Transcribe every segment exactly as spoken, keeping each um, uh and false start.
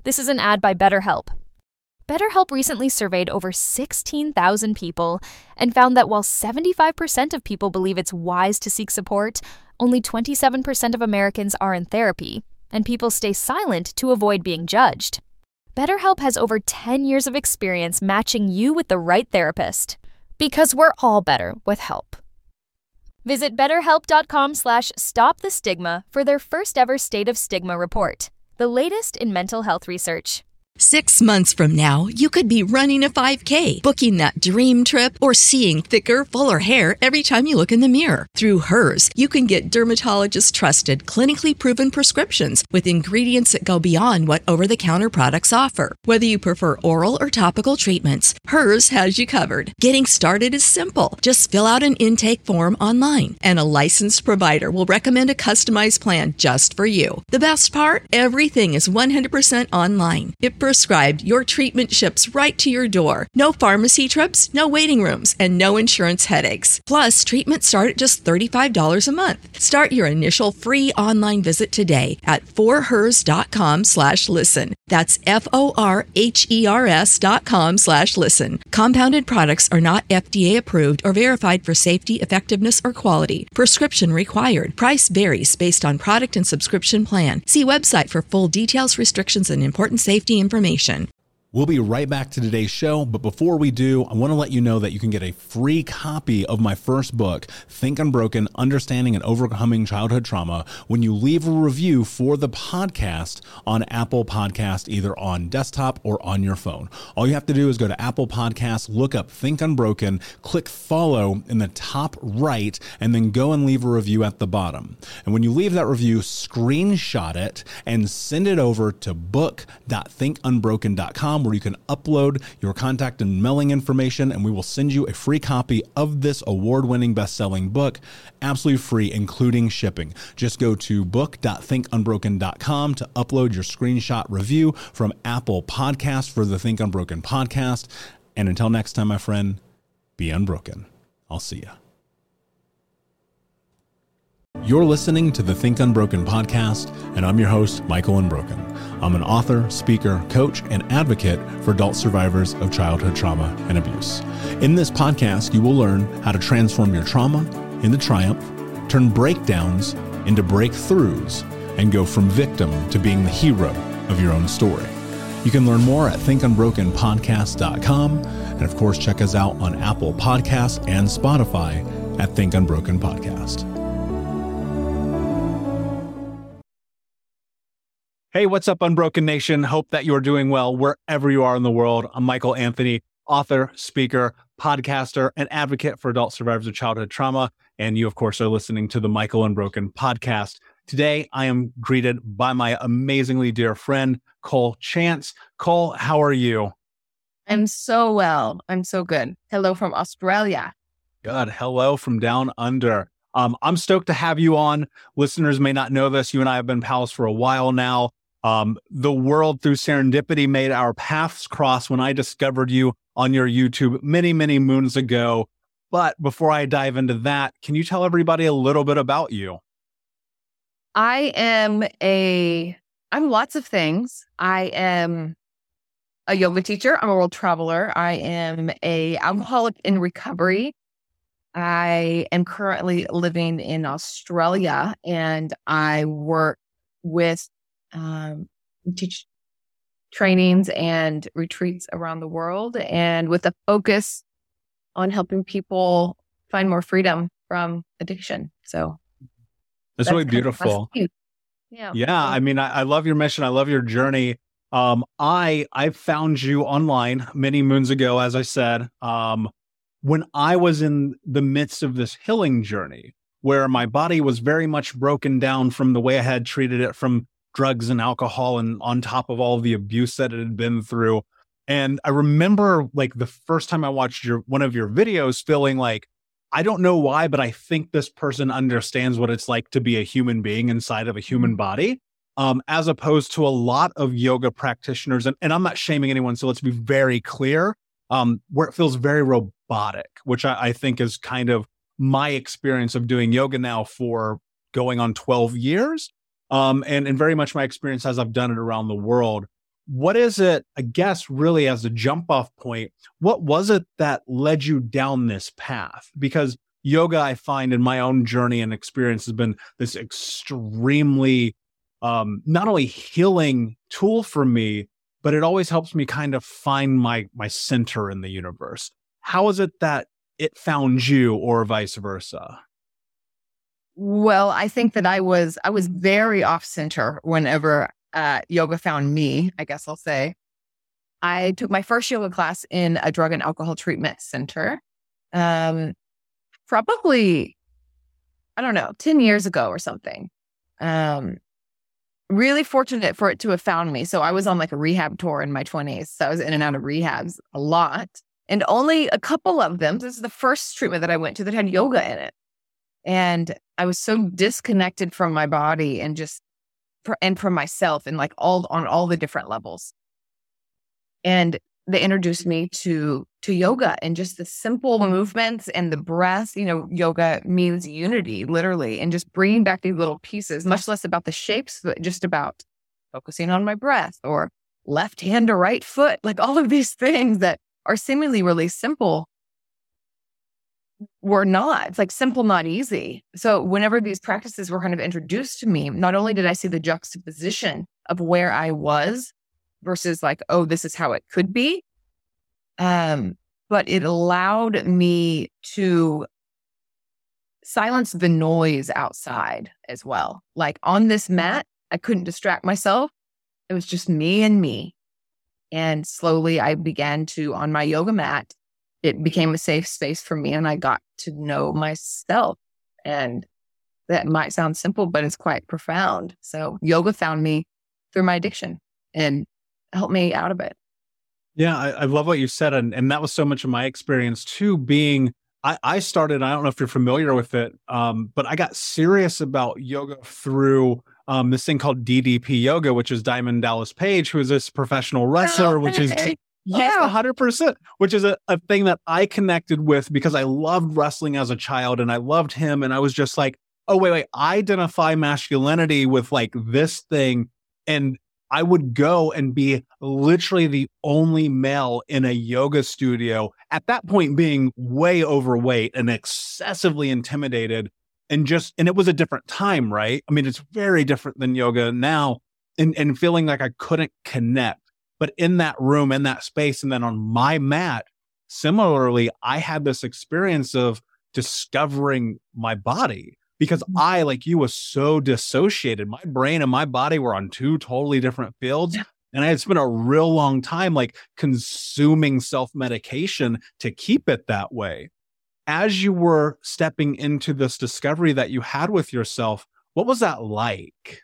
This is an ad by BetterHelp. BetterHelp recently surveyed over sixteen thousand people and found that while seventy-five percent of people believe it's wise to seek support, only twenty-seven percent of Americans are in therapy, and people stay silent to avoid being judged. BetterHelp has over ten years of experience matching you with the right therapist. Because we're all better with help. Visit betterhelp.com slash stop the stigma for their first ever State of Stigma report, the latest in mental health research. Six months from now, you could be running a five K, booking that dream trip, or seeing thicker, fuller hair every time you look in the mirror. Through Hers, you can get dermatologist-trusted, clinically proven prescriptions with ingredients that go beyond what over-the-counter products offer. Whether you prefer oral or topical treatments, Hers has you covered. Getting started is simple. Just fill out an intake form online, and a licensed provider will recommend a customized plan just for you. The best part? Everything is one hundred percent online. It prescribed, your treatment ships right to your door. No pharmacy trips, no waiting rooms, and no insurance headaches. Plus, treatments start at just thirty-five dollars a month. Start your initial free online visit today at forhers.com slash listen. That's F-O-R-H-E-R-S dot com slash listen. Compounded products are not F D A approved or verified for safety, effectiveness, or quality. Prescription required. Price varies based on product and subscription plan. See website for full details, restrictions, and important safety information. Information. We'll be right back to today's show, but before we do, I want to let you know that you can get a free copy of my first book, Think Unbroken: Understanding and Overcoming Childhood Trauma, when you leave a review for the podcast on Apple Podcast, either on desktop or on your phone. All you have to do is go to Apple Podcasts, look up Think Unbroken, click follow in the top right, and then go and leave a review at the bottom. And when you leave that review, screenshot it and send it over to book dot think unbroken dot com, where you can upload your contact and mailing information, and we will send you a free copy of this award-winning best-selling book, absolutely free, including shipping. Just go to book dot think unbroken dot com to upload your screenshot review from Apple Podcasts for the Think Unbroken podcast. And until next time, my friend, be unbroken. I'll see ya. You're listening to the Think Unbroken podcast, and I'm your host, Michael Unbroken. I'm an author, speaker, coach, and advocate for adult survivors of childhood trauma and abuse. In this podcast, you will learn how to transform your trauma into triumph, turn breakdowns into breakthroughs, and go from victim to being the hero of your own story. You can learn more at think unbroken podcast dot com, and of course, check us out on Apple Podcasts and Spotify at Think Unbroken Podcast. Hey, what's up, Unbroken Nation? Hope that you're doing well wherever you are in the world. I'm Michael Anthony, author, speaker, podcaster, and advocate for adult survivors of childhood trauma. And you, of course, are listening to the Michael Unbroken podcast. Today, I am greeted by my amazingly dear friend, Cole Chance. Cole, how are you? I'm so well. I'm so good. Hello from Australia. Good. Hello from down under. Um, I'm stoked to have you on. Listeners may not know this. You and I have been pals for a while now. Um, the world through serendipity made our paths cross when I discovered you on your YouTube many, many moons ago. But before I dive into that, can you tell everybody a little bit about you? I am a, I'm lots of things. I am a yoga teacher. I'm a world traveler. I am a alcoholic in recovery. I am currently living in Australia, and I work with um, teach trainings and retreats around the world, and with a focus on helping people find more freedom from addiction. So that's, that's really beautiful. Yeah. Yeah. I mean, I, I love your mission. I love your journey. Um, I, I found you online many moons ago, as I said, um, when I was in the midst of this healing journey, where my body was very much broken down from the way I had treated it from drugs and alcohol, and on top of all of the abuse that it had been through. And I remember, like, the first time I watched your one of your videos, feeling like, I don't know why, but I think this person understands what it's like to be a human being inside of a human body, um, as opposed to a lot of yoga practitioners. And, and I'm not shaming anyone, so let's be very clear, um, where it feels very robotic, which I, I think is kind of my experience of doing yoga now for going on twelve years. Um, and, and very much my experience as I've done it around the world. what is it, I guess, really as a jump off point, what was it that led you down this path? Because yoga, I find in my own journey and experience, has been this extremely, um, not only healing tool for me, but it always helps me kind of find my, my center in the universe. How is it that it found you, or vice versa? Well, I think that I was, I was very off center whenever uh, yoga found me, I guess I'll say. I took my first yoga class in a drug and alcohol treatment center. Um, probably, I don't know, ten years ago or something. Um, really fortunate for it to have found me. So I was on like a rehab tour in my twenties. So I was in and out of rehabs a lot. And only a couple of them, this is the first treatment that I went to that had yoga in it. And I was so disconnected from my body and just, and from myself, and like all on all the different levels. And they introduced me to, to yoga and just the simple movements and the breath. You know, yoga means unity, literally, and just bringing back these little pieces, much less about the shapes, but just about focusing on my breath, or left hand to right foot, like all of these things that are seemingly really simple were not. It's like simple, not easy. So whenever these practices were kind of introduced to me, not only did I see the juxtaposition of where I was versus like, oh, this is how it could be, um, but it allowed me to silence the noise outside as well. Like on this mat, I couldn't distract myself. It was just me and me. And slowly I began to, on my yoga mat, it became a safe space for me, and I got to know myself. And that might sound simple, but it's quite profound. So yoga found me through my addiction and helped me out of it. Yeah, I, I love what you said. And, and that was so much of my experience too, being, I, I started, I don't know if you're familiar with it, um, but I got serious about yoga through um, this thing called D D P yoga, which is Diamond Dallas Page, who is this professional wrestler, which is yeah, one hundred percent, which is a, a thing that I connected with because I loved wrestling as a child and I loved him. And I was just like, oh, wait, wait, I identify masculinity with like this thing. And I would go and be literally the only male in a yoga studio, at that point being way overweight and excessively intimidated. And just, and it was a different time, right? I mean, it's very different than yoga now, and, and feeling like I couldn't connect. But in that room, in that space, and then on my mat, similarly, I had this experience of discovering my body, because I, like you, was so dissociated. My brain and my body were on two totally different fields. And I had spent a real long time like consuming self-medication to keep it that way. As you were stepping into this discovery that you had with yourself, what was that like?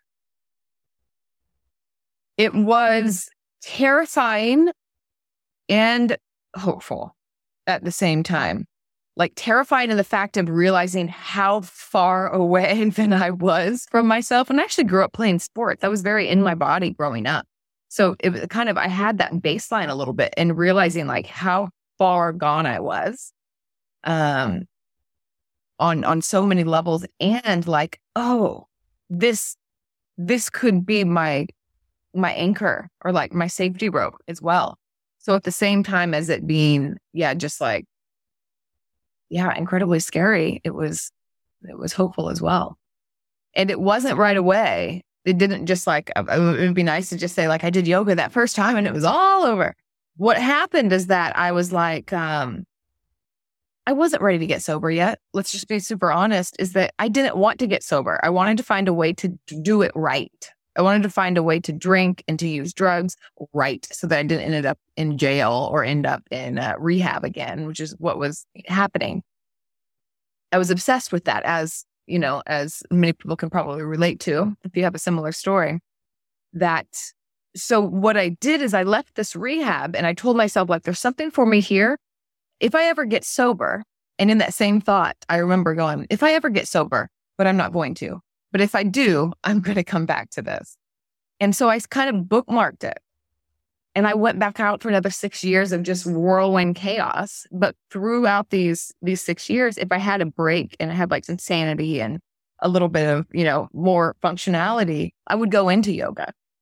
It was terrifying and hopeful at the same time. Like terrified in the fact of realizing how far away than I was from myself. And I actually grew up playing sports. I was very in my body growing up. So it was kind of, I had that baseline a little bit, and realizing like how far gone I was um, on, on so many levels. And like, oh, this, this could be my, my anchor, or like my safety rope as well. So at the same time as it being, yeah, just like, yeah, incredibly scary, it was, it was hopeful as well. And it wasn't right away. It didn't just like, it would be nice to just say like, I did yoga that first time and it was all over. What happened is that I was like, um, I wasn't ready to get sober yet. Let's just be super honest, is that I didn't want to get sober. I wanted to find a way to do it right. I wanted to find a way to drink and to use drugs right, so that I didn't end up in jail or end up in uh, rehab again, which is what was happening. I was obsessed with that, as, you know, as many people can probably relate to if you have a similar story. That, so what I did is I left this rehab and I told myself, like, there's something for me here. If I ever get sober, and in that same thought, I remember going, if I ever get sober, but I'm not going to. But if I do, I'm going to come back to this. And so I kind of bookmarked it. And I went back out for another six years of just whirlwind chaos. But throughout these these six years, if I had a break and I had like some sanity and a little bit of, you know, more functionality, I would go into yoga.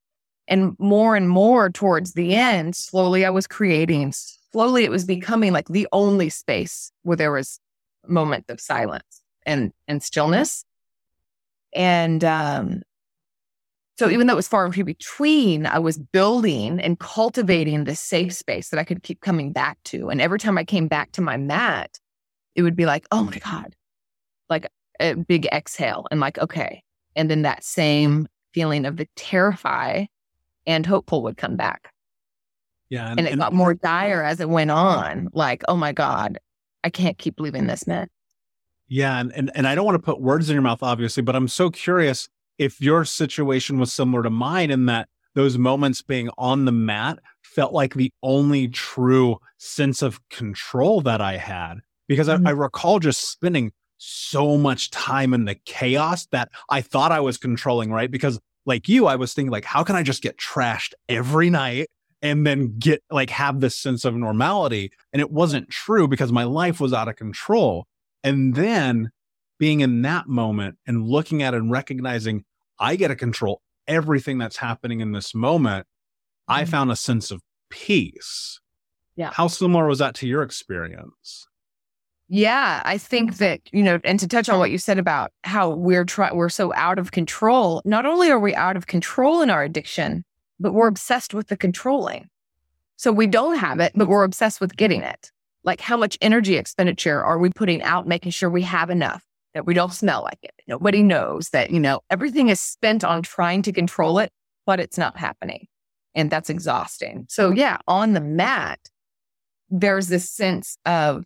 And more and more towards the end, slowly I was creating, slowly it was becoming like the only space where there was a moment of silence and, and stillness. And um, so even though it was far and few between, I was building and cultivating this safe space that I could keep coming back to. And every time I came back to my mat, it would be like, oh my God, like a big exhale and like, okay. And then that same feeling of the terrify and hopeful would come back. Yeah. And, and it and, got more dire as it went on. Like, oh my God, I can't keep leaving this mat. Yeah. And, and, and I don't want to put words in your mouth, obviously, but I'm so curious if your situation was similar to mine in that those moments being on the mat felt like the only true sense of control that I had. Because mm-hmm. I, I recall just spending so much time in the chaos that I thought I was controlling, right? Because like you, I was thinking like, how can I just get trashed every night and then get like have this sense of normality? And it wasn't true because my life was out of control. And then being in that moment and looking at it and recognizing I get to control everything that's happening in this moment, mm-hmm. I found a sense of peace. Yeah. How similar was that to your experience? Yeah, I think that, you know, and to touch on what you said about how we're try- we're so out of control, not only are we out of control in our addiction, but we're obsessed with the controlling. So we don't have it, but we're obsessed with getting it. Like how much energy expenditure are we putting out, making sure we have enough, that we don't smell like it. Nobody knows that, you know, everything is spent on trying to control it, but it's not happening. And that's exhausting. So yeah, on the mat, there's this sense of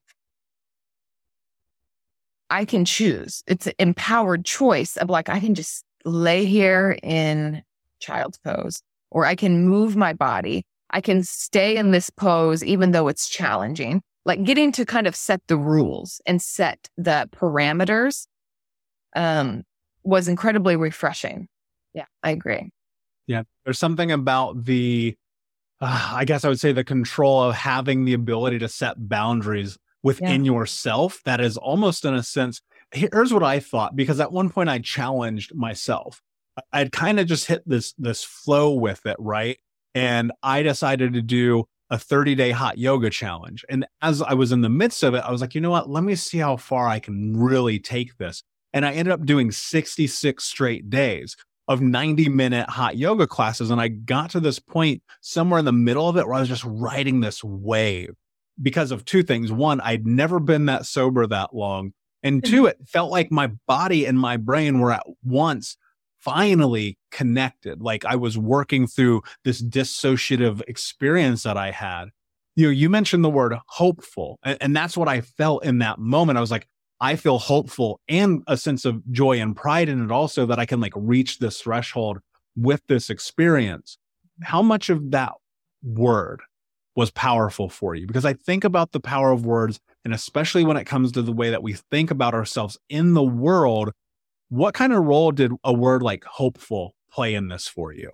I can choose. It's an empowered choice of like, I can just lay here in child's pose, or I can move my body. I can stay in this pose, even though it's challenging. Like getting to kind of set the rules and set the parameters um, was incredibly refreshing. Yeah, I agree. Yeah. There's something about the, uh, I guess I would say the control of having the ability to set boundaries within yeah. yourself. That is almost in a sense, here's what I thought, because at one point I challenged myself. I'd kind of just hit this, this flow with it. Right. And I decided to do a thirty day hot yoga challenge. And as I was in the midst of it, I was like, you know what, let me see how far I can really take this. And I ended up doing sixty-six straight days of ninety minute hot yoga classes. And I got to this point somewhere in the middle of it where I was just riding this wave. Because of two things. One, I'd never been that sober that long. And two, it felt like my body and my brain were at once finally connected. Like I was working through this dissociative experience that I had. You know, you mentioned the word hopeful. And, and that's what I felt in that moment. I was like, I feel hopeful and a sense of joy and pride in it also, that I can like reach this threshold with this experience. How much of that word was powerful for you? Because I think about the power of words, and especially when it comes to the way that we think about ourselves in the world, what kind of role did a word like hopeful play in this for you?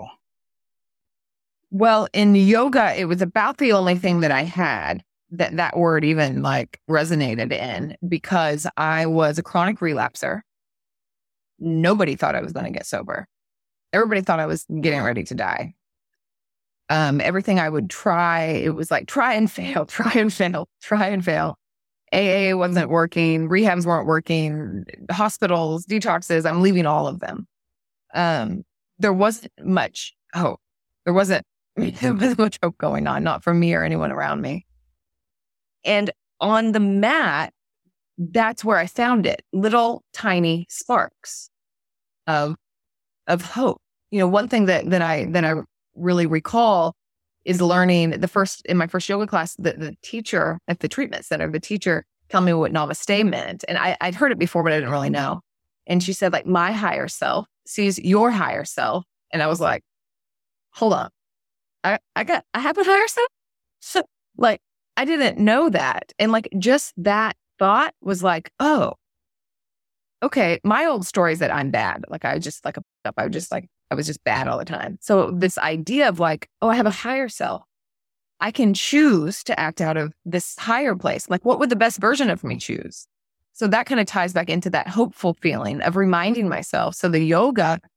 Well, in yoga, it was about the only thing that I had that that word even like resonated in, because I was a chronic relapser. Nobody thought I was going to get sober. Everybody thought I was getting ready to die. Um, everything I would try, it was like, try and fail, try and fail, try and fail. A A wasn't working. Rehabs weren't working. Hospitals, detoxes, I'm leaving all of them. Um, there wasn't much hope. There wasn't, there wasn't much hope going on, not for me or anyone around me. And on the mat, that's where I found it. Little tiny sparks of, of hope. You know, one thing that, that I, that I, really recall is learning the first in my first yoga class, the, the teacher at the treatment center, the teacher told me what namaste meant. And I, I'd heard it before, but I didn't really know. And she said, like, my higher self sees your higher self. And I was like, hold on. I, I got, I have a higher self? So, like, I didn't know that. And like, just that thought was like, oh, okay. My old story is that I'm bad. Like, I just like, a, I was just like, I was just bad all the time. So this idea of like, oh, I have a higher self. I can choose to act out of this higher place. Like, what would the best version of me choose? So that kind of ties back into that hopeful feeling of reminding myself. So the yoga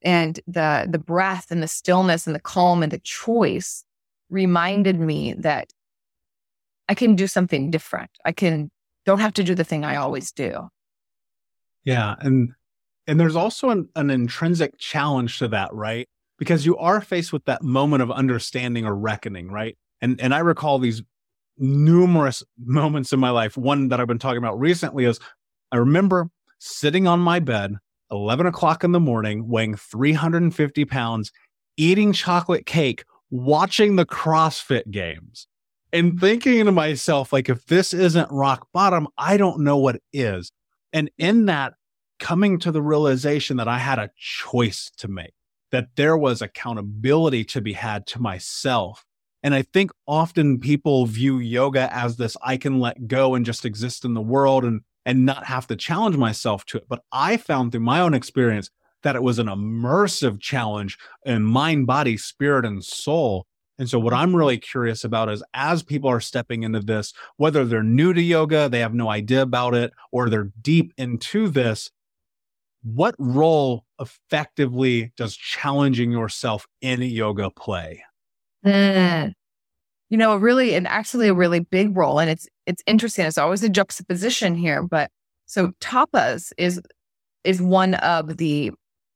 And the the breath and the stillness and the calm and the choice reminded me that I can do something different. I can don't have to do the thing I always do. Yeah. And and there's also an, an intrinsic challenge to that, right? Because you are faced with that moment of understanding or reckoning, right? And and I recall these numerous moments in my life. One that I've been talking about recently is I remember sitting on my bed, eleven o'clock in the morning, weighing three hundred fifty pounds, eating chocolate cake, watching the CrossFit games, and thinking to myself, like, if this isn't rock bottom, I don't know what is. And in that, coming to the realization that I had a choice to make, that there was accountability to be had to myself. And I think often people view yoga as this, I can let go and just exist in the world and, and not have to challenge myself to it. But I found through my own experience that it was an immersive challenge in mind, body, spirit, and soul. And so what I'm really curious about is as people are stepping into this, whether they're new to yoga, they have no idea about it, or they're deep into this, what role effectively does challenging yourself in yoga play? Mm. You know, really, and actually a really big role. And it's it's interesting. It's always a juxtaposition here. But so tapas is is one of the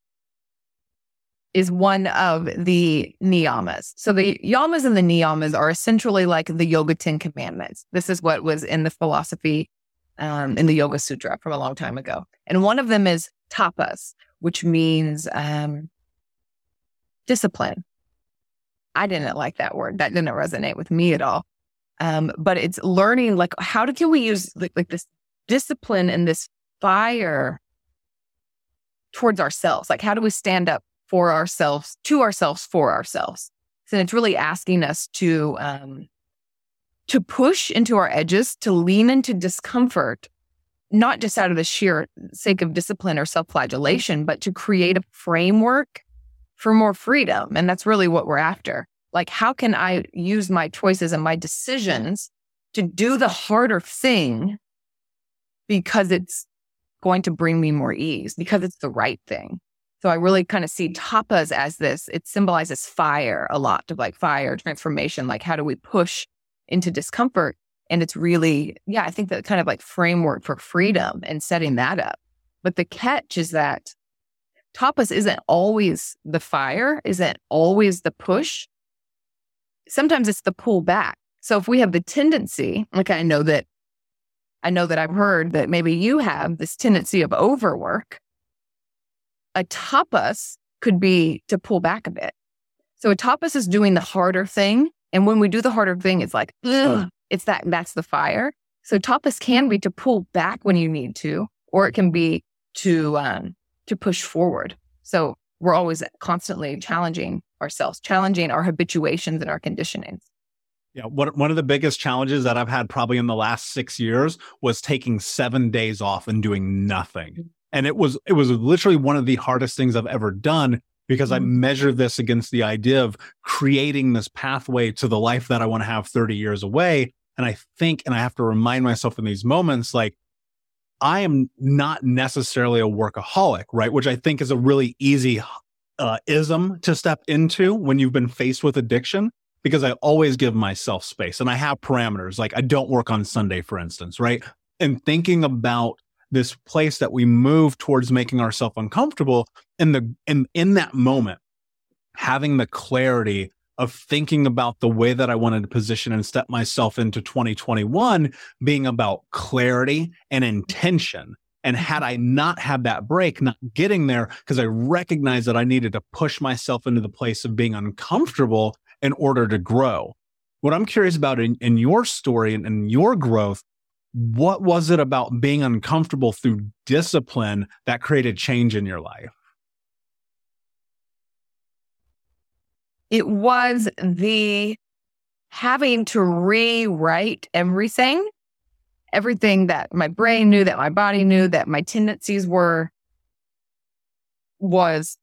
is one of the niyamas. So the yamas and the niyamas are essentially like the Yoga Ten Commandments. This is what was in the philosophy um, in the Yoga Sutra from a long time ago. And one of them is tapas, which means um, discipline. I didn't like that word. That didn't resonate with me at all. Um, but it's learning, like, how do, can we use like, like this discipline and this fire towards ourselves? Like, how do we stand up for ourselves, to ourselves, for ourselves? And it's really asking us to um, to push into our edges, to lean into discomfort, not just out of the sheer sake of discipline or self-flagellation, but to create a framework for more freedom. And that's really what we're after. Like, how can I use my choices and my decisions to do the harder thing because it's going to bring me more ease, because it's the right thing? So I really kind of see tapas as this. It symbolizes fire a lot, of like fire, transformation. Like, how do we push into discomfort? And it's really, yeah, I think that kind of like framework for freedom and setting that up. But the catch is that tapas isn't always the fire, isn't always the push. Sometimes it's the pull back. So if we have the tendency, like I know that, I know that I've heard that maybe you have this tendency of overwork, a tapas could be to pull back a bit. So a tapas is doing the harder thing. And when we do the harder thing, it's like, ugh, it's that, that's the fire. So tapas can be to pull back when you need to, or it can be to, um, to push forward. So we're always constantly challenging ourselves, challenging our habituations and our conditionings. Yeah, one, one of the biggest challenges that I've had probably in the last six years was taking seven days off and doing nothing. And it was it was literally one of the hardest things I've ever done, because I measure this against the idea of creating this pathway to the life that I want to have thirty years away. And I think, and I have to remind myself in these moments, like, I am not necessarily a workaholic, right? Which I think is a really easy uh, ism to step into when you've been faced with addiction, because I always give myself space and I have parameters. Like, I don't work on Sunday, for instance, right? And thinking about this place that we move towards making ourselves uncomfortable, and the and in that moment, having the clarity of thinking about the way that I wanted to position and step myself into twenty twenty-one being about clarity and intention. And had I not had that break, not getting there, because I recognized that I needed to push myself into the place of being uncomfortable in order to grow. What I'm curious about in, in your story and, and your growth, what was it about being uncomfortable through discipline that created change in your life? It was the having to rewrite everything, everything that my brain knew, that my body knew, that my tendencies were, was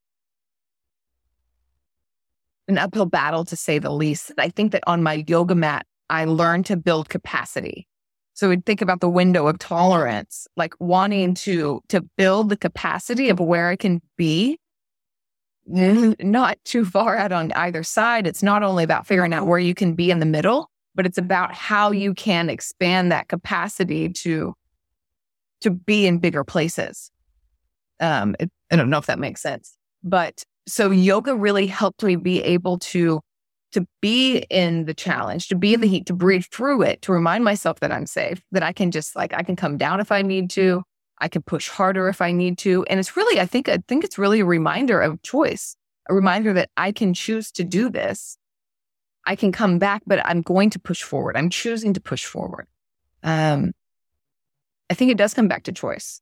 an uphill battle, to say the least. I think that on my yoga mat, I learned to build capacity. So we'd think about the window of tolerance, like wanting to, to build the capacity of where I can be not too far out on either side. It's not only about figuring out where you can be in the middle, but it's about how you can expand that capacity to, to be in bigger places. Um, it, I don't know if that makes sense, but so yoga really helped me be able to, to be in the challenge, to be in the heat, to breathe through it, to remind myself that I'm safe, that I can just like, I can come down if I need to. I can push harder if I need to. And it's really, I think, I think it's really a reminder of choice, a reminder that I can choose to do this. I can come back, but I'm going to push forward. I'm choosing to push forward. Um, I think it does come back to choice.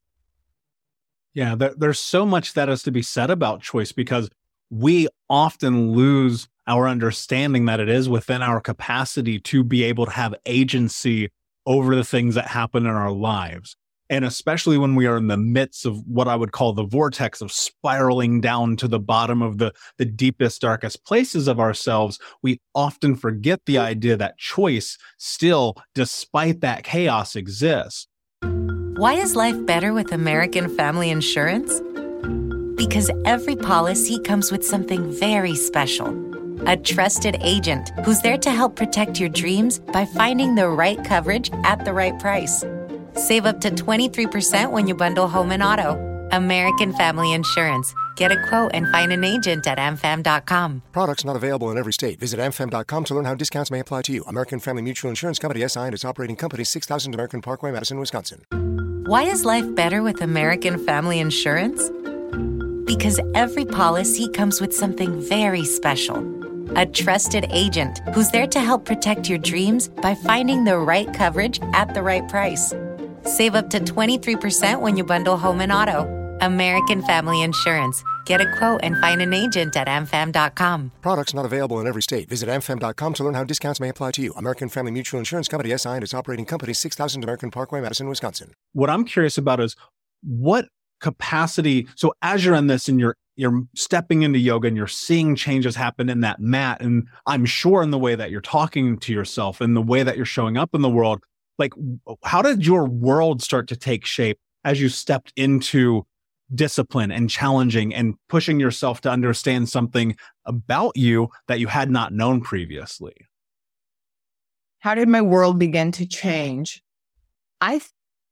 Yeah, there, there's so much that has to be said about choice because we often lose our understanding that it is within our capacity to be able to have agency over the things that happen in our lives. And especially when we are in the midst of what I would call the vortex of spiraling down to the bottom of the, the deepest, darkest places of ourselves, we often forget the idea that choice still, despite that chaos, exists. Why is life better with American Family Insurance? Because every policy comes with something very special. A trusted agent who's there to help protect your dreams by finding the right coverage at the right price. Save up to twenty-three percent when you bundle home and auto. American Family Insurance. Get a quote and find an agent at a m fam dot com. Products not available in every state. Visit a m fam dot com to learn how discounts may apply to you. American Family Mutual Insurance Company, S I and its operating company, six thousand American Parkway, Madison, Wisconsin. Why is life better with American Family Insurance? Because every policy comes with something very special. A trusted agent who's there to help protect your dreams by finding the right coverage at the right price. Save up to twenty-three percent when you bundle home and auto. American Family Insurance. Get a quote and find an agent at a m fam dot com. Products not available in every state. Visit a m fam dot com to learn how discounts may apply to you. American Family Mutual Insurance Company, S I and its operating company, six thousand American Parkway, Madison, Wisconsin. What I'm curious about is what capacity, so as you're in this and you're you're stepping into yoga and you're seeing changes happen in that mat, and I'm sure in the way that you're talking to yourself and the way that you're showing up in the world, like how did your world start to take shape as you stepped into discipline and challenging and pushing yourself to understand something about you that you had not known previously? How did my world begin to change? I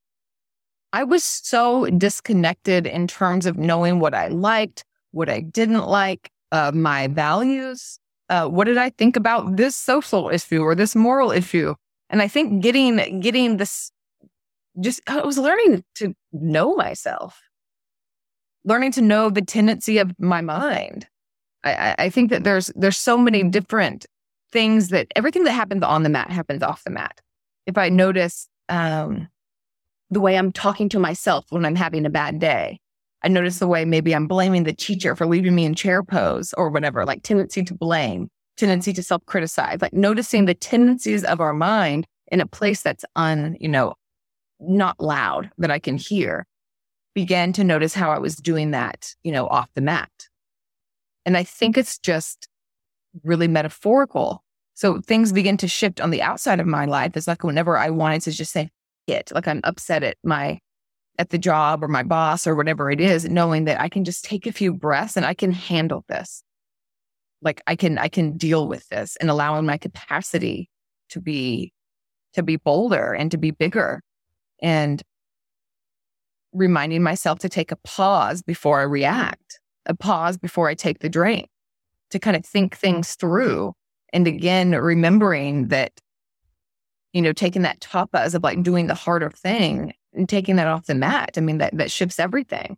I was so disconnected in terms of knowing what I liked, what I didn't like, uh, my values. Uh, what did I think about this social issue or this moral issue? And I think getting getting this, just I was learning to know myself, learning to know the tendency of my mind. I, I think that there's there's so many different things that everything that happens on the mat happens off the mat. If I notice um, the way I'm talking to myself when I'm having a bad day, I notice the way maybe I'm blaming the teacher for leaving me in chair pose or whatever, like tendency to blame, tendency to self-criticize, like noticing the tendencies of our mind in a place that's un, you know, not loud that I can hear, began to notice how I was doing that, you know, off the mat. And I think it's just really metaphorical. So things begin to shift on the outside of my life. It's like whenever I wanted to just say it, like I'm upset at my, at the job or my boss or whatever it is, knowing that I can just take a few breaths and I can handle this. Like I can, I can deal with this, and allowing my capacity to be, to be bolder and to be bigger, and reminding myself to take a pause before I react, a pause before I take the drink, to kind of think things through. And again, remembering that, you know, taking that tapas of like doing the harder thing and taking that off the mat. I mean, that, that shifts everything.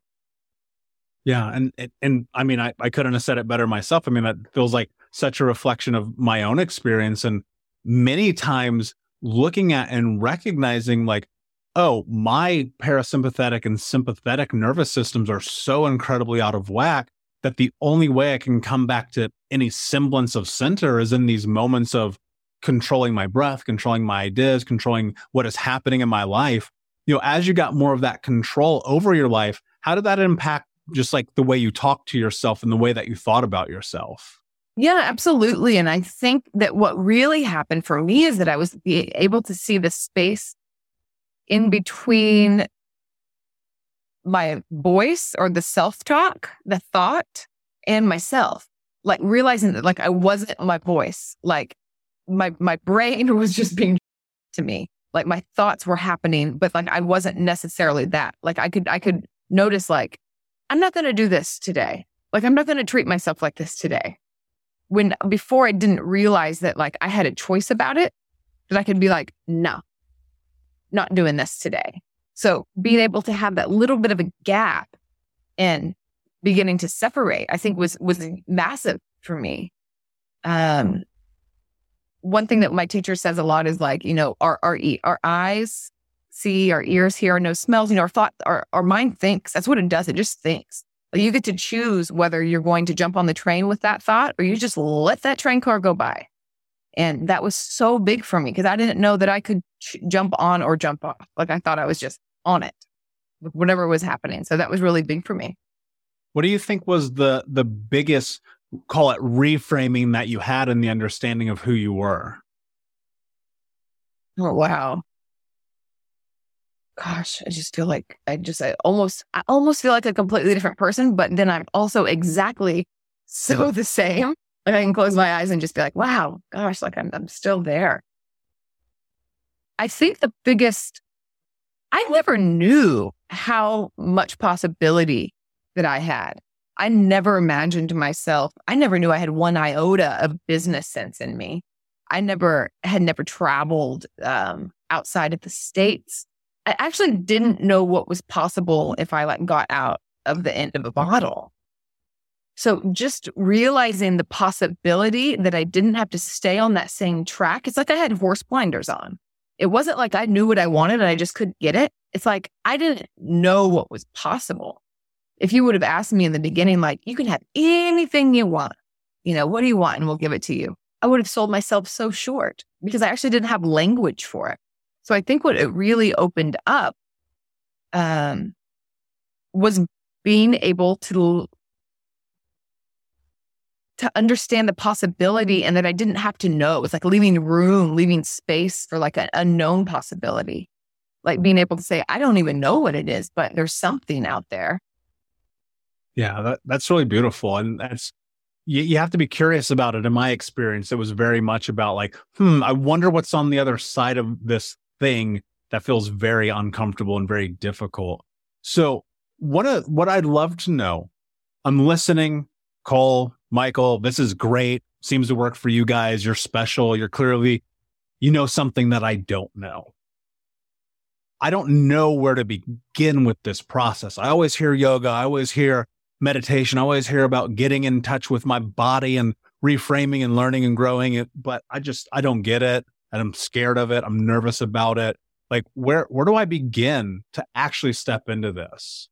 Yeah. And, and I mean, I, I couldn't have said it better myself. I mean, that feels like such a reflection of my own experience. And many times looking at and recognizing like, oh, my parasympathetic and sympathetic nervous systems are so incredibly out of whack that the only way I can come back to any semblance of center is in these moments of controlling my breath, controlling my ideas, controlling what is happening in my life. You know, as you got more of that control over your life, how did that impact just like the way you talk to yourself and the way that you thought about yourself? Yeah, absolutely. And I think that what really happened for me is that I was able to see the space in between my voice or the self-talk, the thought, and myself, like realizing that like I wasn't my voice, like my my brain was just being to me, like my thoughts were happening, but like I wasn't necessarily that. Like I could I could notice like I'm not going to do this today. Like I'm not going to treat myself like this today. When before I didn't realize that like I had a choice about it, that I could be like, no, not doing this today. So being able to have that little bit of a gap and beginning to separate, I think was was massive for me. Um, one thing that my teacher says a lot is like, you know, our our our eyes see, our ears hear, our nose smells. You know, our thought, our our mind thinks. That's what it does. It just thinks. Like you get to choose whether you're going to jump on the train with that thought or you just let that train car go by. And that was so big for me because I didn't know that I could ch- jump on or jump off. Like I thought I was just on it with whatever was happening. So that was really big for me. What do you think was the the biggest, call it reframing, that you had in the understanding of who you were? Oh, wow. Gosh, I just feel like I just, I almost, I almost feel like a completely different person, but then I'm also exactly so the same. Like I can close my eyes and just be like, wow, gosh, like I'm, I'm still there. I think the biggest, I never knew how much possibility that I had. I never imagined myself, I never knew I had one iota of business sense in me. I never had never traveled um, outside of the States. I actually didn't know what was possible if I like got out of the end of a bottle. So just realizing the possibility that I didn't have to stay on that same track. It's like I had horse blinders on. It wasn't like I knew what I wanted and I just couldn't get it. It's like I didn't know what was possible. If you would have asked me in the beginning, like, you can have anything you want, you know, what do you want? And we'll give it to you. I would have sold myself so short because I actually didn't have language for it. So I think what it really opened up um, was being able to, to understand the possibility and that I didn't have to know. It was like leaving room, leaving space for like an unknown possibility. Like being able to say, I don't even know what it is, but there's something out there. Yeah, that, that's really beautiful. And that's, you, you have to be curious about it. In my experience, it was very much about like, hmm, I wonder what's on the other side of this thing that feels very uncomfortable and very difficult. So what, a, what I'd love to know, I'm listening, Cole, Michael, this is great. Seems to work for you guys. You're special. You're clearly, you know, something that I don't know. I don't know where to begin with this process. I always hear yoga. I always hear meditation. I always hear about getting in touch with my body and reframing and learning and growing it. But I just, I don't get it. And I'm scared of it. I'm nervous about it. Like, where, where do I begin to actually step into this?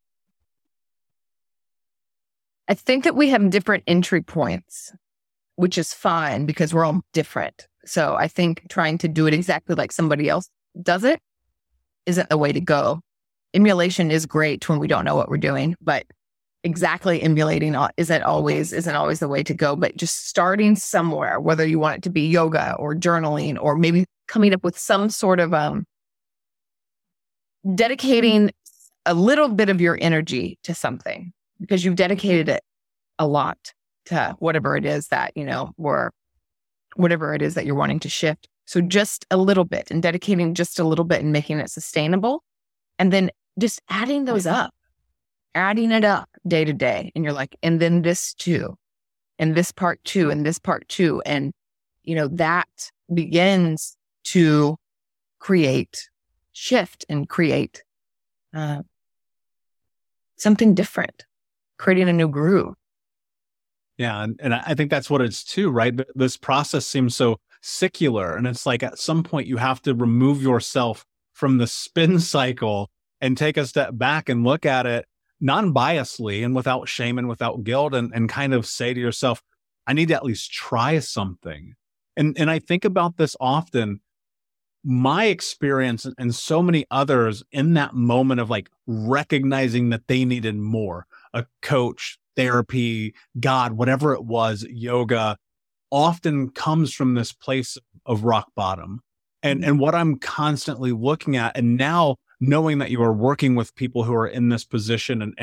I think that we have different entry points, which is fine because we're all different. So I think trying to do it exactly like somebody else does it isn't the way to go. Emulation is great when we don't know what we're doing, but exactly emulating isn't always isn't always the way to go. But just starting somewhere, whether you want it to be yoga or journaling, or maybe coming up with some sort of um, dedicating a little bit of your energy to something because you've dedicated it a lot to whatever it is that, you know, or whatever it is that you're wanting to shift. So just a little bit and dedicating just a little bit and making it sustainable. And then just adding those up, adding it up day to day. And you're like, and then this too, and this part too, and this part too. And, you know, that begins to create shift and create uh, something different, creating a new groove. Yeah. And, and I think that's what it's too, right? This process seems so secular. And it's like at some point you have to remove yourself from the spin cycle and take a step back and look at it non-biasly and without shame and without guilt and, and kind of say to yourself, I need to at least try something. And, and I think about this often. My experience and so many others in that moment of like recognizing that they needed more, a coach, therapy, God, whatever it was, yoga, often comes from this place of rock bottom. And, and what I'm constantly looking at, and now knowing that you are working with people who are in this position and, and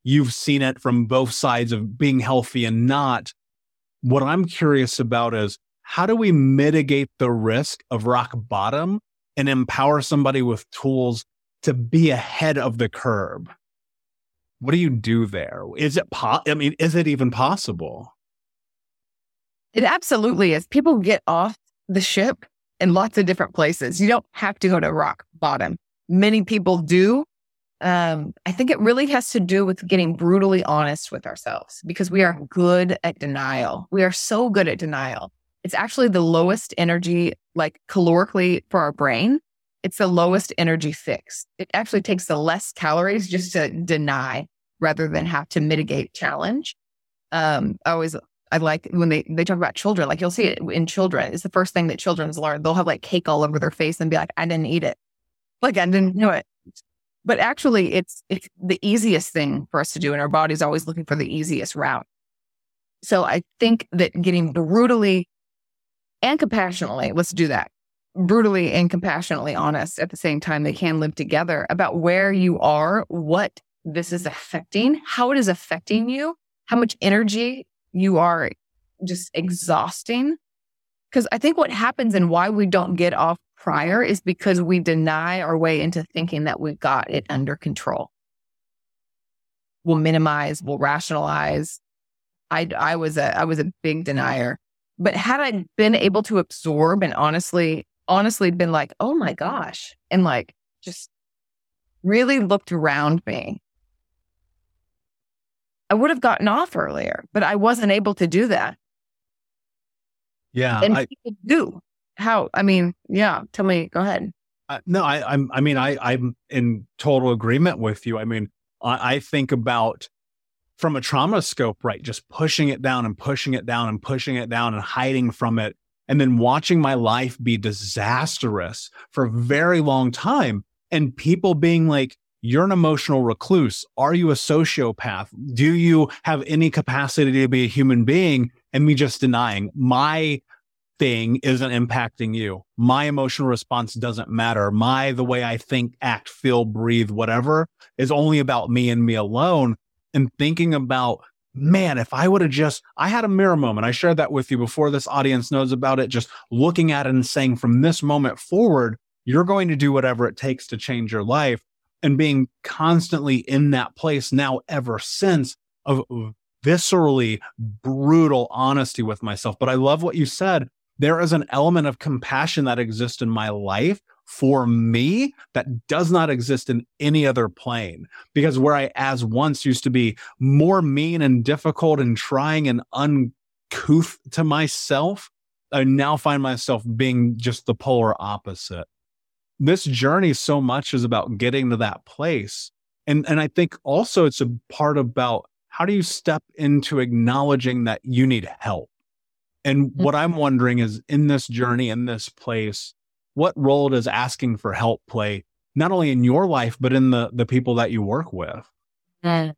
you've seen it from both sides of being healthy and not. What I'm curious about is, how do we mitigate the risk of rock bottom and empower somebody with tools to be ahead of the curve? What do you do there? Is it po- I mean, is it even possible? It absolutely is. People get off the ship in lots of different places. You don't have to go to rock bottom. Many people do. Um, I think it really has to do with getting brutally honest with ourselves, because we are good at denial. We are so good at denial. It's actually the lowest energy, like calorically for our brain. It's the lowest energy fix. It actually takes the less calories just to deny rather than have to mitigate challenge. Um, I always, I like when they, they talk about children, like you'll see it in children. It's the first thing that children's learn. They'll have like cake all over their face and be like, I didn't eat it. Like I didn't know it. But actually it's, it's the easiest thing for us to do. And our body's always looking for the easiest route. So I think that getting brutally and compassionately, let's do that. Brutally and compassionately honest at the same time, they can live together about where you are, what this is affecting, how it is affecting you, how much energy you are just exhausting. Because I think what happens and why we don't get off prior is because we deny our way into thinking that we've got it under control. We'll minimize, we'll rationalize. I, I was a I was a big denier. But had I been able to absorb and honestly, honestly been like, oh my gosh, and like just really looked around me, I would have gotten off earlier, but I wasn't able to do that. Yeah. And I, people do. How? I mean, yeah, tell me, go ahead. I, no, I, I'm, I mean, I, I'm in total agreement with you. I mean, I, I think about from a trauma scope, right? Just pushing it down and pushing it down and pushing it down and hiding from it. And then watching my life be disastrous for a very long time. And people being like, you're an emotional recluse. Are you a sociopath? Do you have any capacity to be a human being? And me just denying my thing isn't impacting you. My emotional response doesn't matter. My, the way I think, act, feel, breathe, whatever is only about me and me alone. And thinking about, man, if I would have just, I had a mirror moment. I shared that with you before this audience knows about it. Just looking at it and saying, from this moment forward, you're going to do whatever it takes to change your life. And being constantly in that place now ever since of viscerally brutal honesty with myself. But I love what you said. There is an element of compassion that exists in my life for me that does not exist in any other plane. Because where I as once used to be more mean and difficult and trying and uncouth to myself, I now find myself being just the polar opposite. This journey so much is about getting to that place. And, and I think also it's a part about how do you step into acknowledging that you need help? And what I'm wondering is, in this journey, in this place, what role does asking for help play, not only in your life, but in the, the people that you work with? Mm.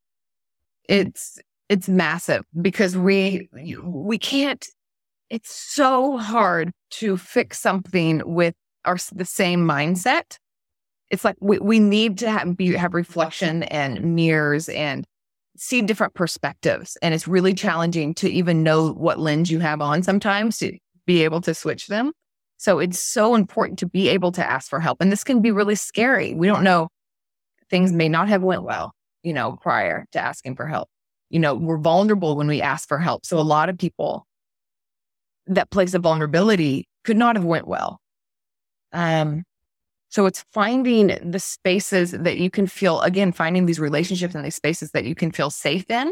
It's, it's massive because we, we can't, it's so hard to fix something with our, the same mindset. It's like we, we need to have, be, have reflection and mirrors and see different perspectives. And it's really challenging to even know what lens you have on sometimes to be able to switch them. So it's so important to be able to ask for help. And this can be really scary. We don't know. Things may not have went well, you know, prior to asking for help. You know, we're vulnerable when we ask for help. So a lot of people, that place of vulnerability could not have went well. Um, so it's finding the spaces that you can feel, again, finding these relationships and these spaces that you can feel safe in.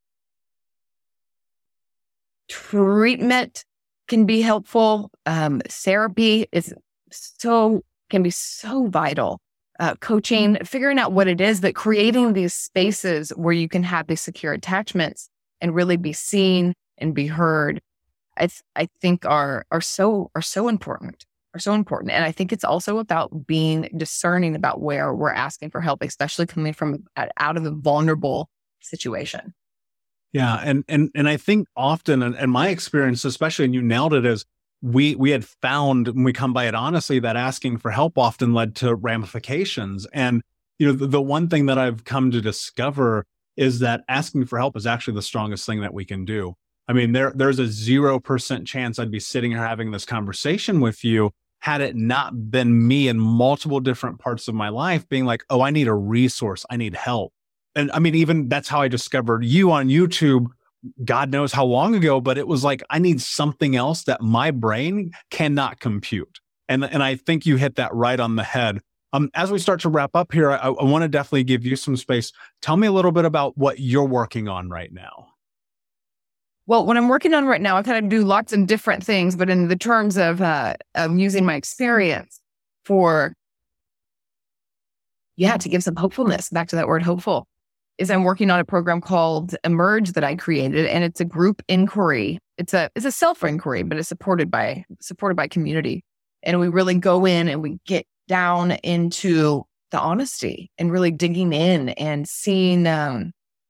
Treatment can be helpful. Um, therapy is so, can be so vital. Uh, coaching, figuring out what it is, that creating these spaces where you can have these secure attachments and really be seen and be heard, I th- I think are are so are so important. are so important. And I think it's also about being discerning about where we're asking for help, especially coming from out of a vulnerable situation. Yeah. And, and, and I think often, and, and my experience, especially, and you nailed it, is we, we had found, when we come by it honestly, that asking for help often led to ramifications. And, you know, the, the one thing that I've come to discover is that asking for help is actually the strongest thing that we can do. I mean, there there's a zero percent chance I'd be sitting here having this conversation with you had it not been me in multiple different parts of my life being like, oh, I need a resource. I need help. And I mean, even that's how I discovered you on YouTube, God knows how long ago, but it was like, I need something else that my brain cannot compute. And, and I think you hit that right on the head. Um, as we start to wrap up here, I, I want to definitely give you some space. Tell me a little bit about what you're working on right now. Well, what I'm working on right now, I kind of do lots of different things, but in the terms of, uh, of using my experience for, yeah, to give some hopefulness, back to that word hopeful, is I'm working on a program called Emerge that I created, and it's a group inquiry. It's a it's a self-inquiry, but it's supported by supported by community. And we really go in and we get down into the honesty and really digging in and seeing, um,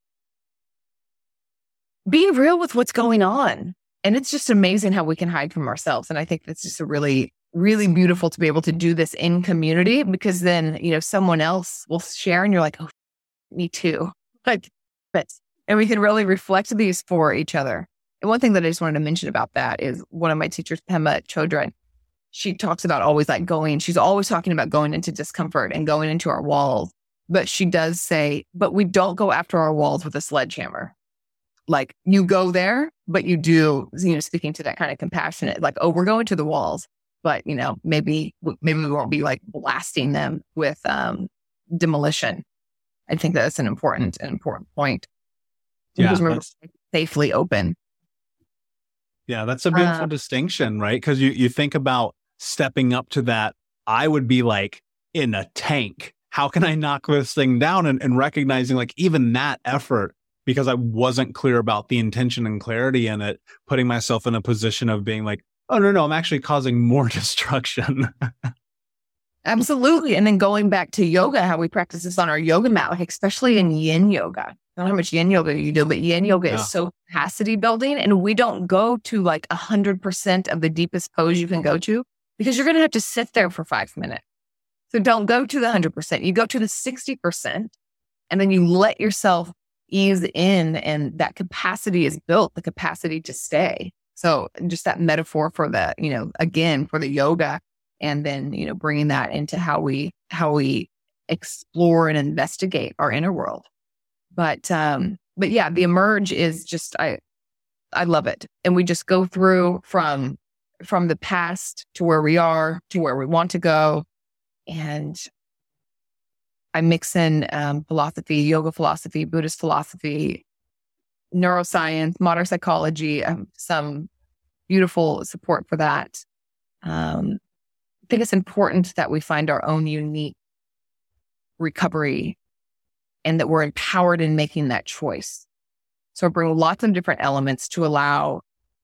being real with what's going on. And it's just amazing how we can hide from ourselves. And I think that's just a really, really beautiful to be able to do this in community, because then, you know, someone else will share and you're like, oh, me too. Like, but, and we can really reflect these for each other. And one thing that I just wanted to mention about that is one of my teachers, Pema Chodron, she talks about always like going, she's always talking about going into discomfort and going into our walls. But she does say, but we don't go after our walls with a sledgehammer. Like, you go there, but you do, you know, speaking to that kind of compassionate, like, oh, we're going to the walls, but, you know, maybe, maybe we won't be like blasting them with um, demolition. I think that's an important, an important point. Yeah, because we're safely open. Yeah, that's a beautiful uh, distinction, right? Because you, you think about stepping up to that, I would be like in a tank. How can I knock this thing down? And, and recognizing like even that effort, because I wasn't clear about the intention and clarity in it, putting myself in a position of being like, oh, no, no, I'm actually causing more destruction. Absolutely. And then going back to yoga, how we practice this on our yoga mat, like especially in yin yoga. I don't know how much yin yoga you do, but yin yoga yeah. is so capacity building. And we don't go to like one hundred percent of the deepest pose you can go to, because you're going to have to sit there for five minutes. So don't go to the one hundred percent. You go to the sixty percent, and then you let yourself ease in, and that capacity is built, the capacity to stay. So just that metaphor for the, you know, again, for the yoga, and then, you know, bringing that into how we, how we explore and investigate our inner world. But, um, but yeah, the Emerge is just, I, I love it. And we just go through from, from the past to where we are, to where we want to go. And I mix in um, philosophy, yoga philosophy, Buddhist philosophy, neuroscience, modern psychology, um, some beautiful support for that. Um, I think it's important that we find our own unique recovery and that we're empowered in making that choice. So I bring lots of different elements to allow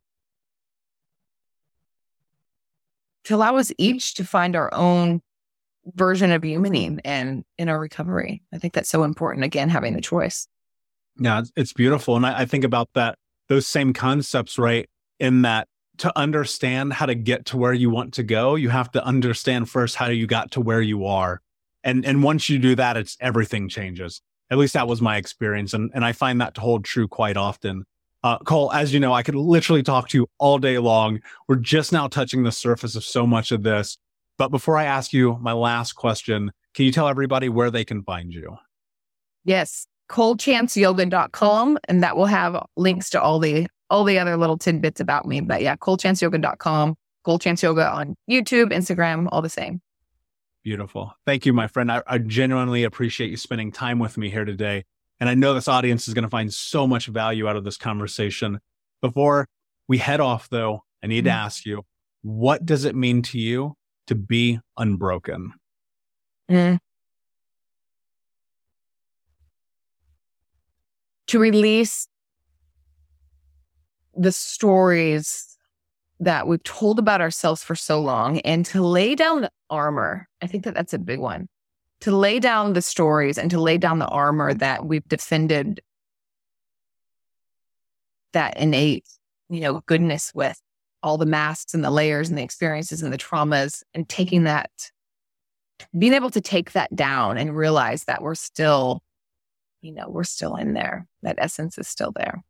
to allow us each to find our own version of humaning and in our recovery. I think that's so important. Again, having the choice. Yeah, it's, it's beautiful. And I, I think about that, those same concepts, right? In that to understand how to get to where you want to go, you have to understand first how you got to where you are. And and once you do that, it's everything changes. At least that was my experience. And, and I find that to hold true quite often. Uh, Cole, as you know, I could literally talk to you all day long. We're just now touching the surface of so much of this. But before I ask you my last question, can you tell everybody where they can find you? Yes, cole chance yoga dot com, and that will have links to all the all the other little tidbits about me. But yeah, cole chance yoga dot com, Cole Chance Yoga on YouTube, Instagram, all the same. Beautiful. Thank you, my friend. I, I genuinely appreciate you spending time with me here today. And I know this audience is going to find so much value out of this conversation. Before we head off, though, I need mm-hmm. to ask you, what does it mean to you to be unbroken? Mm. To release the stories that we've told about ourselves for so long and to lay down the armor. I think that that's a big one. To lay down the stories and to lay down the armor that we've defended that innate, you know, goodness with, all the masks and the layers and the experiences and the traumas, and taking that, being able to take that down and realize that we're still you know, we're still in there. That essence is still there.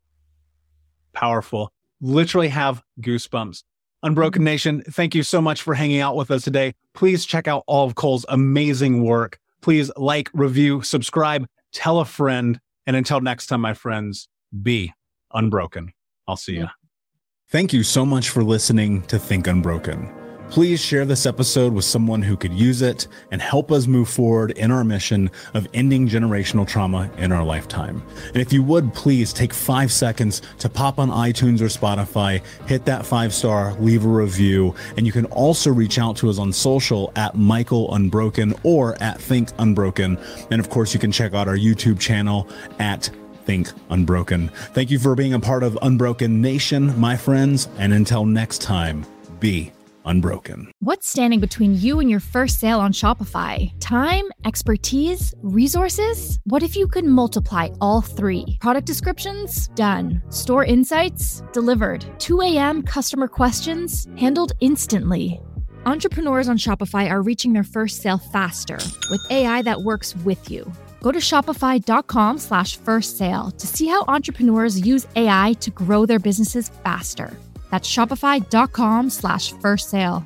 Powerful. Literally have goosebumps. Unbroken Nation, thank you so much for hanging out with us today. Please check out all of Cole's amazing work. Please like, review, subscribe, tell a friend. And until next time, my friends, be unbroken. I'll see you. Thank you so much for listening to Think Unbroken. Please share this episode with someone who could use it and help us move forward in our mission of ending generational trauma in our lifetime. And if you would, please take five seconds to pop on iTunes or Spotify, hit that five star, leave a review. And you can also reach out to us on social at Michael Unbroken or at Think Unbroken. And of course, you can check out our YouTube channel at Think Unbroken. Thank you for being a part of Unbroken Nation, my friends. And until next time, be unbroken. What's standing between you and your first sale on Shopify? Time, expertise, resources? What if you could multiply all three? Product descriptions? Done. Store insights? Delivered. two a.m. customer questions? Handled instantly. Entrepreneurs on Shopify are reaching their first sale faster with A I that works with you. Go to shopify.com slash first sale to see how entrepreneurs use A I to grow their businesses faster. That's shopify.com slash first sale.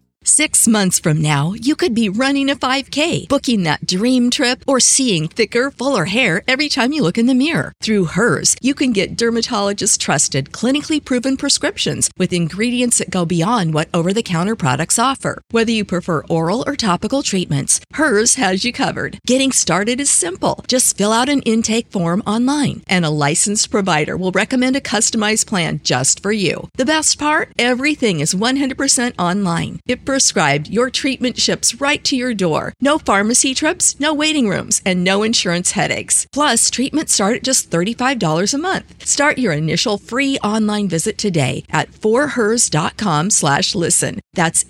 Six months from now, you could be running a five K, booking that dream trip, or seeing thicker, fuller hair every time you look in the mirror. Through Hers, you can get dermatologist-trusted, clinically proven prescriptions with ingredients that go beyond what over-the-counter products offer. Whether you prefer oral or topical treatments, Hers has you covered. Getting started is simple. Just fill out an intake form online, and a licensed provider will recommend a customized plan just for you. The best part? Everything is one hundred percent online. It prescribed, your treatment ships right to your door. No pharmacy trips, no waiting rooms, and no insurance headaches. Plus, treatments start at just thirty-five dollars a month. Start your initial free online visit today at forhers.com slash listen. That's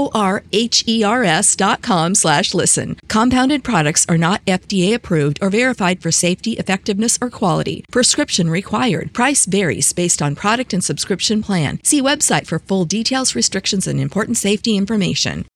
F-O-R-H-E-R-S dot com slash listen. Compounded products are not F D A approved or verified for safety, effectiveness, or quality. Prescription required. Price varies based on product and subscription plan. See website for full details, restrictions, and important safety information.